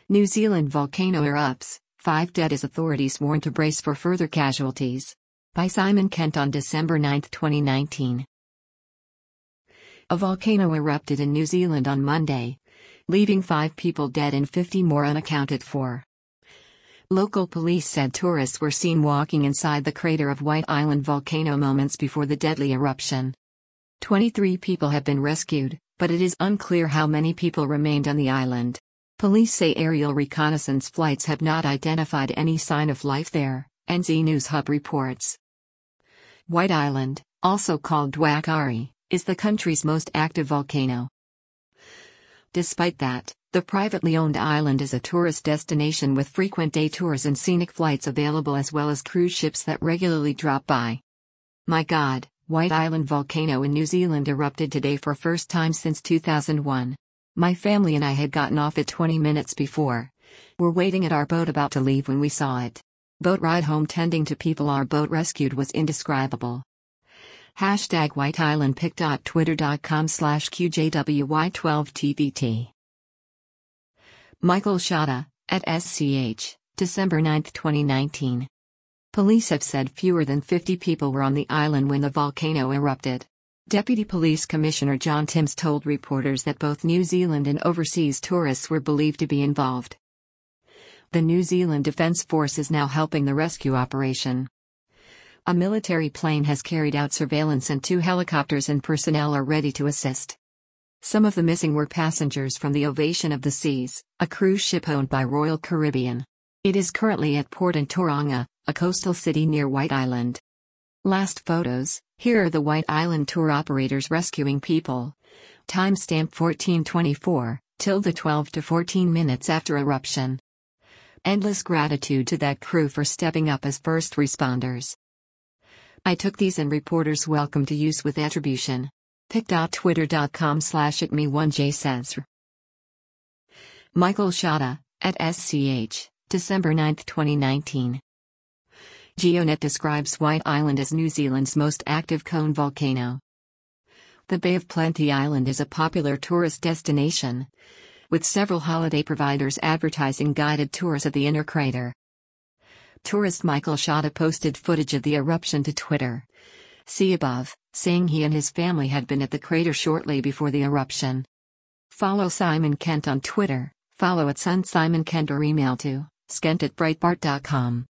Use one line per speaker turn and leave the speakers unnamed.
New Zealand volcano erupts, 5 dead as authorities warn to brace for further casualties. By Simon Kent on December 9, 2019. A volcano erupted in New Zealand on Monday, leaving 5 people dead and 50 more unaccounted for. Local police said tourists were seen walking inside the crater of White Island volcano moments before the deadly eruption. 23 people have been rescued, but it is unclear how many people remained on the island. Police say aerial reconnaissance flights have not identified any sign of life there, NZ News Hub reports. White Island, also called Dwakari, is the country's most active volcano. Despite that, the privately owned island is a tourist destination with frequent day tours and scenic flights available as well as cruise ships that regularly drop by. My God, White Island volcano in New Zealand erupted today for first time since 2001. My family and I had gotten off it 20 minutes before. We're waiting at our boat about to leave when we saw it. Boat ride home tending to people our boat rescued was indescribable. Hashtag White Island pic.twitter.com/QJWY12TBT. Michael Shada, at SCH, December 9, 2019. Police have said fewer than 50 people were on the island when the volcano erupted. Deputy Police Commissioner John Timms told reporters that both New Zealand and overseas tourists were believed to be involved. The New Zealand Defence Force is now helping the rescue operation. A military plane has carried out surveillance and 2 helicopters and personnel are ready to assist. Some of the missing were passengers from the Ovation of the Seas, a cruise ship owned by Royal Caribbean. It is currently at port in Tauranga, a coastal city near White Island. Last photos. Here are the White Island tour operators rescuing people. Timestamp 1424, 12 to 14 minutes after eruption. Endless gratitude to that crew for stepping up as first responders. I took these and reporters welcome to use with attribution. pic.twitter.com/@me1j says. Michael Shada, at SCH, December 9, 2019. GeoNet describes White Island as New Zealand's most active cone volcano. The Bay of Plenty Island is a popular tourist destination, with several holiday providers advertising guided tours of the inner crater. Tourist Michael Shada posted footage of the eruption to Twitter. See above, saying he and his family had been at the crater shortly before the eruption. Follow Simon Kent on Twitter, follow @SunSimonKent or email to skent@breitbart.com.